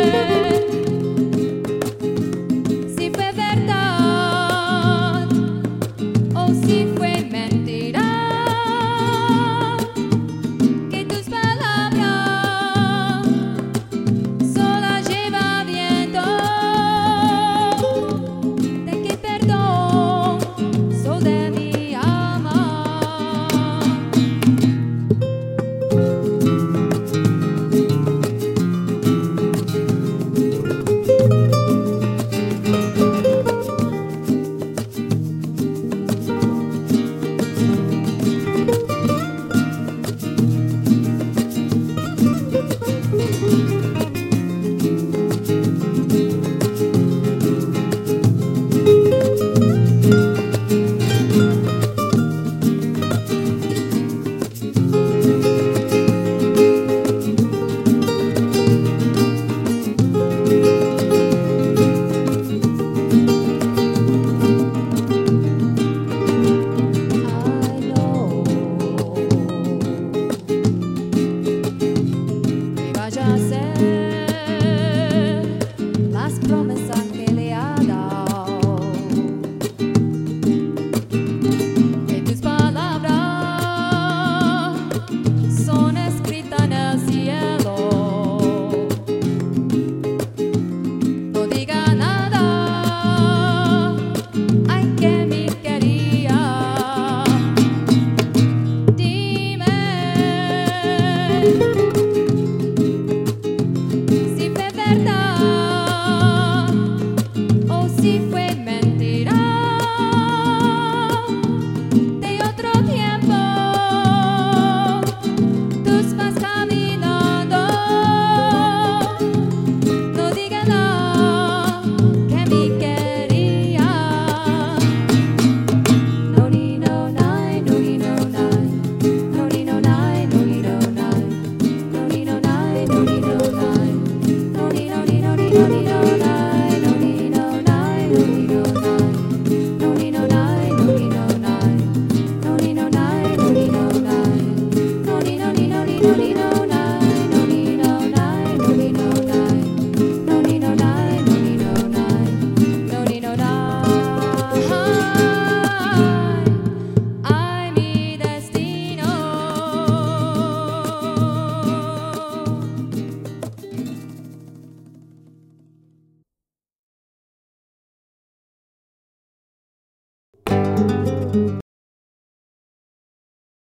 Si fue verdad o si fue mentira, que tus palabras sola lleva viento, de que perdón sol de mi alma. A hacer las promesas que le ha dado, que tus palabras son escritas en el cielo. No diga nada, ay que me quería. Dime o si fue mentira, de otro tiempo tú vas caminando. No digas nada que me quería. No ni no nai, no ni no nai, no ni no nai, no ni no nai, no ni no nai, no ni no nai. No ni no ni no ni no ni no nai, no ni no nai, no ni no nai, no ni no nai, no ni no nai, no ni no nai, no ni no nai, no ni no ni no ni no ni no nai, no ni no nai, no ni no nai, no ni no nai, no ni no nai, no ni no nai. Ay, mi destino.